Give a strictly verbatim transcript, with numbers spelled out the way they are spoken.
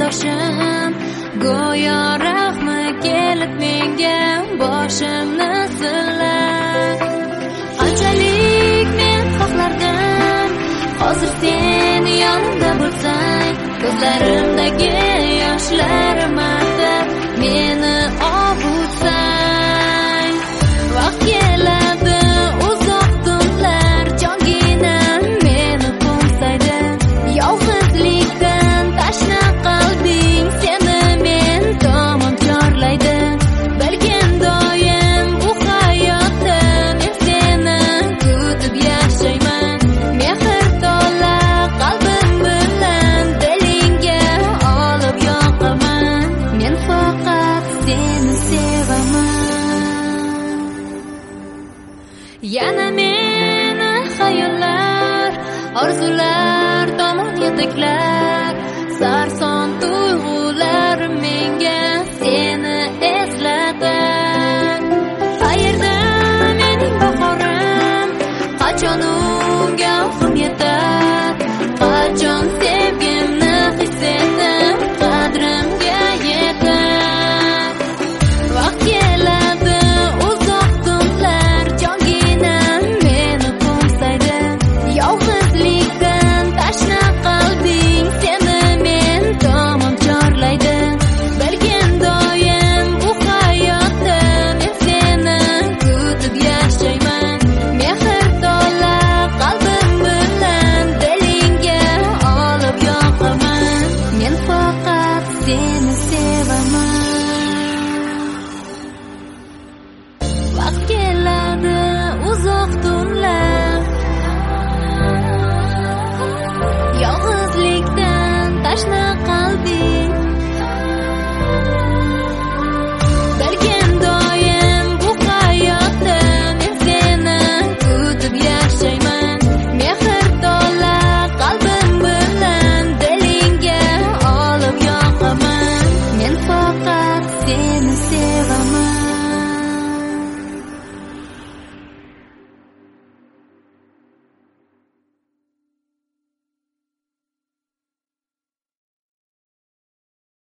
yoshim go'yo rahmi kelib menga boshimni silab. Qanchalik men xohlardim hozir sen yonimda bo'lsang, ko'zlarimdagi yoshlarim artib meni ovutsang. Vaqt keladi uzoq tunlar jonginam meni qo'msaydi, yolg'izlikdan tashna qalbing seni men tomon chorlaydi. Balkim doim bu hayotda men seni kutib yashayman, mehr to'la qalbim bilan dilingga olib yoqaman. Men faqat seni sevaman. Yana meni xayollar, orzular tomon yetaklar, sarson